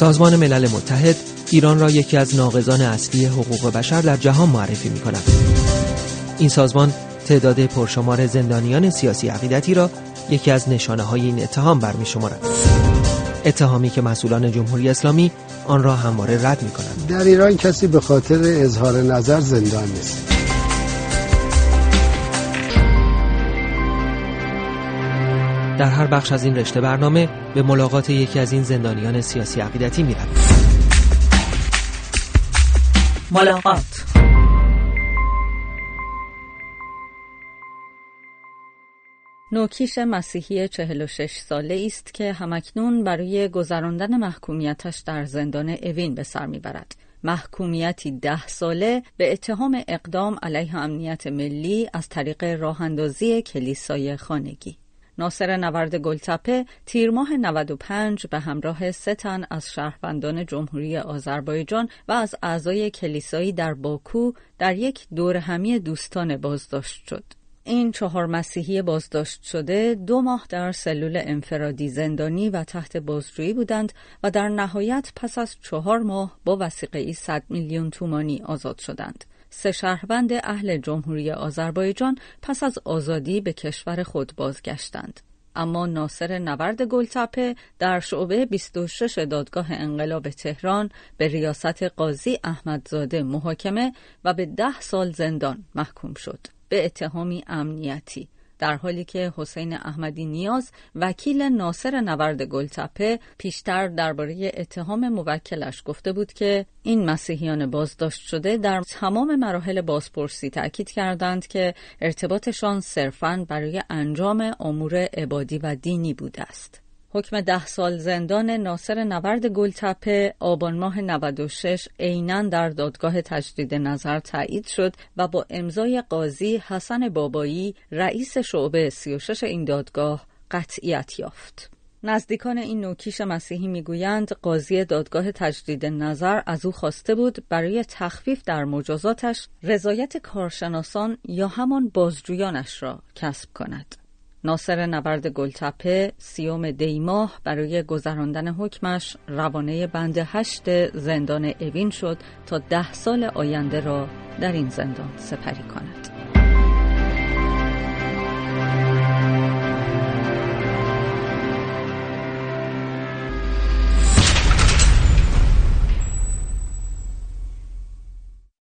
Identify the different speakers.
Speaker 1: سازمان ملل متحد ایران را یکی از ناقضان اصلی حقوق بشر در جهان معرفی می‌کند. این سازمان تعداد پرشمار زندانیان سیاسی عقیدتی را یکی از نشانه‌های این اتهام برمی‌شمارد. اتهامی که مسئولان جمهوری اسلامی آن را همواره رد می‌کنند.
Speaker 2: در ایران کسی به خاطر اظهار نظر زندان نیست.
Speaker 1: در هر بخش از این رشته برنامه به ملاقات یکی از این زندانیان سیاسی عقیدتی می‌رویم.
Speaker 3: ملاقات. نوکیش مسیحی 46 ساله است که همکنون برای گذراندن محکومیتش در زندان اوین به سر میبرد. محکومیتی 10 ساله به اتهام اقدام علیه امنیت ملی از طریق راه‌اندازی کلیسای خانگی. ناصر نورد گلتپه تیر ماه 95 به همراه 3 تن از شهروندان جمهوری آذربایجان و از اعضای کلیسایی در باکو در یک دورهمی دوستانه بازداشت شد. این 4 مسیحی بازداشت شده 2 ماه در سلول انفرادی زندانی و تحت بازجویی بودند و در نهایت پس از 4 ماه با وثیقه‌ای 100 میلیون تومانی آزاد شدند. 3 شهروند اهل جمهوری آذربایجان پس از آزادی به کشور خود بازگشتند. اما ناصر نورد گلتپه در شعبه 26 دادگاه انقلاب تهران به ریاست قاضی احمدزاده محاکمه و به 10 سال زندان محکوم شد به اتهامی امنیتی، در حالی که حسین احمدی نیاز وکیل ناصر نورد گلتپه پیشتر درباره اتهام موکلش گفته بود که این مسیحیان بازداشت شده در تمام مراحل بازپرسی تأکید کردند که ارتباطشان صرفاً برای انجام امور عبادی و دینی بوده است. حکم 10 سال زندان ناصر نورد گلتپه آبان ماه 96 عیناً در دادگاه تجدید نظر تایید شد و با امضای قاضی حسن بابایی رئیس شعبه 36 این دادگاه قطعیت یافت. نزدیکان این نوکیش مسیحی میگویند قاضی دادگاه تجدید نظر از او خواسته بود برای تخفیف در مجازاتش رضایت کارشناسان یا همان بازجویانش را کسب کند. ناصر نورد گلتپه 30 دی ماه برای گذراندن حکمش روانه بند 8 زندان اوین شد تا 10 سال آینده را در این زندان سپری کند.